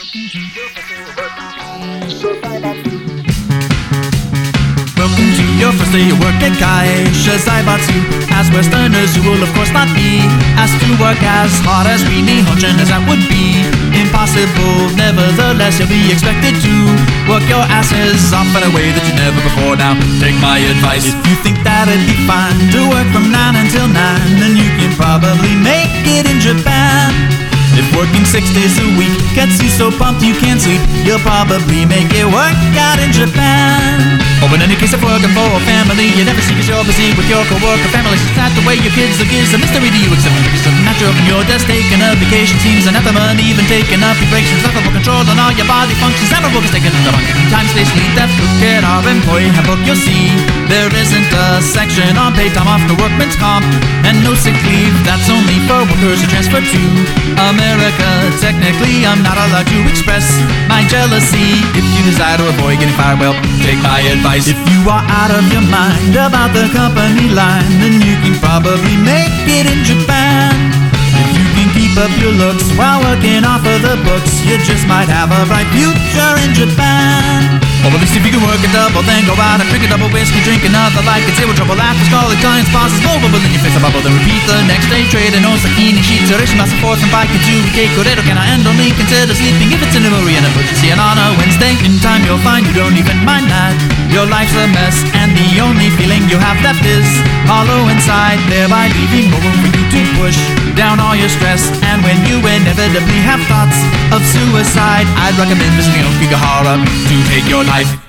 Welcome to your first day of work at Kaisha Zaibatsu. As Westerners, you will of course not be asked to work as hard as we Nihonshin, as that would be impossible. Nevertheless, you'll be expected to work your asses off in a way that you never before. Now, take my advice. If you think that it'd be fine to work from 9 until 9, then you can probably make it in Japan. If working 6 days a week gets you so pumped you can't sleep, you'll probably make it work out in Japan. Oh, in any case, if working for a family you never see, 'cause you're busy with your co-worker family. It's not the way your kids look is a mystery to you, except because it's natural from your desk. Taking a vacation seems anathema, and even taking up your breaks is nothing control on all your body functions. Admirable, 'cause taking the time, stay sleep. That's look at our employee handbook, you'll see there isn't a section on paid time off for workman's comp, and no sick leave. That's only for workers who transfer to America. Technically, I'm not allowed to express my jealousy. If you desire to avoid getting fired, well, take my advice. If you are out of your mind about the company line, then you can probably make it in Japan. If you can keep up your looks while working off of the books, you just might have a bright future in Japan. Or at least if you can work a double, then go out and drink a double whiskey, drink another like it's zero trouble. After calling clients, bosses, mobile, in your face a bubble, then repeat the next day. Trading Osakini, Shitsureshi, Masaforce, and Baikiju, Keikoredo. Can I end only consider sleeping if it's in a movie and a emergency? And on a Wednesday, in time you'll find you don't even mind that. Your life's a mess, and the only feeling you have left is hollow inside, thereby leaving no room for you to push down all your stress. And when you inevitably have thoughts of suicide, I'd recommend visiting Okigahara to take your life.